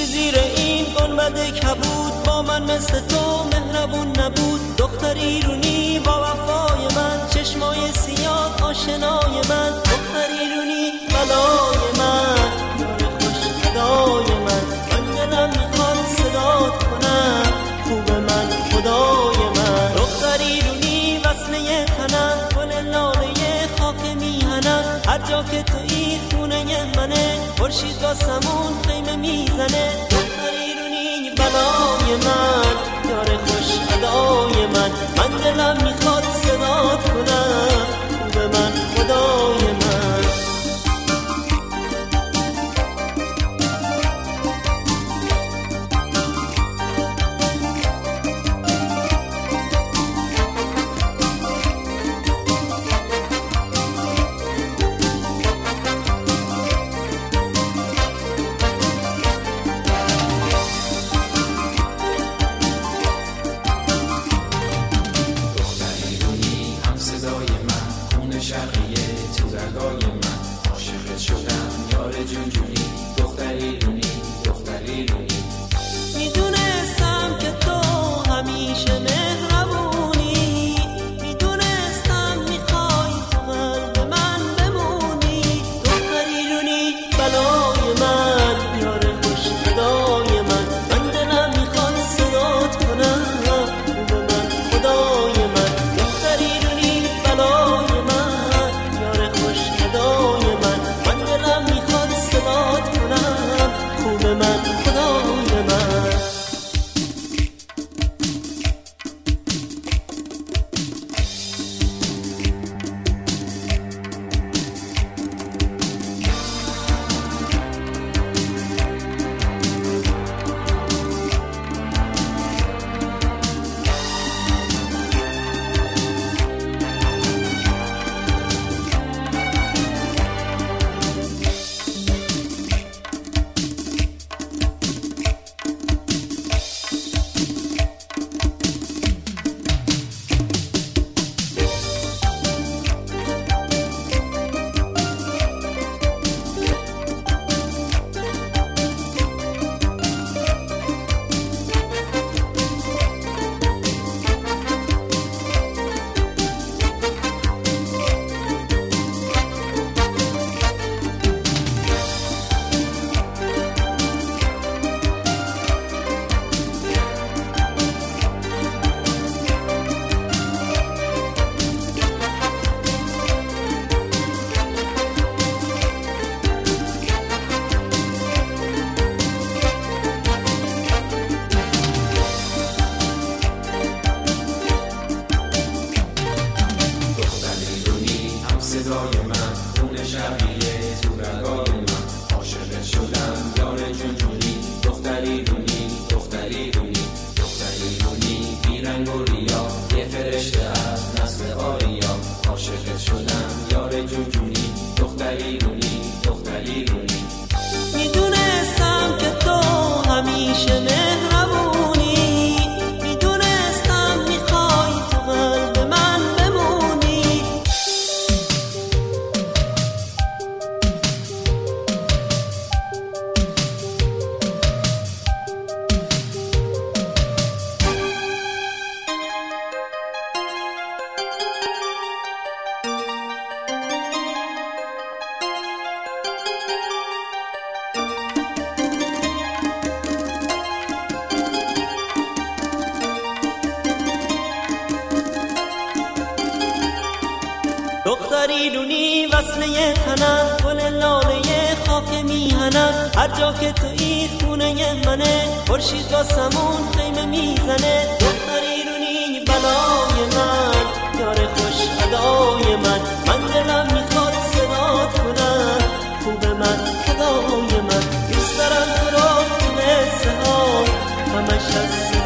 زیر این گنبد کبود با من مثل تو مهربون نبود. دختر ایرونی با وفای من، چشمای سیاه آشنای من. دختر ایرونی بلای من، یار خوش ادای من. من دلم میخواد صدات کنم، خوب من خدای من. دختر ایرونی وصله تنم، گل لاله خاک میهنم. هر جا که تویی خونه منه، خورشید با سمون خیمه میزنه. دختر ایرونی بلای من، یار خوش ادای من. من دلم میخواد صدات کنم، خوب من خدای من. شرقیه تو رگای من، عاشقت شدم یار جونجونی. دختر ایرونی، دختر ایرونی. میدونستم که تو همیشه مهربونی، میدونستم میخوای تو قلب من بمونی. دختر ایرونی بلای من، یار خوش ادای من. من دلم میخواد صدات کنم، خوب من خدای من. دختر ایرونی بلای من، یار خوش ادای من. من دلم میخواد صدات کنم، خوب من خدای من. صدای من، خون شرقیه تو رگای من. عاشقت شدم یار جونجونی. دختر ایرونی، دختر ایرونی. دختر ایرونی بیرنگ و ریا، یه فرشته از نسل آریا. عاشقت شدم یار جونجونی. دختر ایرونی، دختر ایرونی. میدونستم که تو همیشه مهربونی، میدونستم میخوای تو قلب من بمونی. دختر ایرونی وصله تنم، گل لاله خاک میهنم. هر جا که تویی خونه منه، خورشید با سمون خیمه میزنه. دختر ایرونی بلای من، یار خوش ادای من. من دلم میخواد صدات کنم، خوب من خدای من. دوست دارم تو رو تو قصه ها همش هست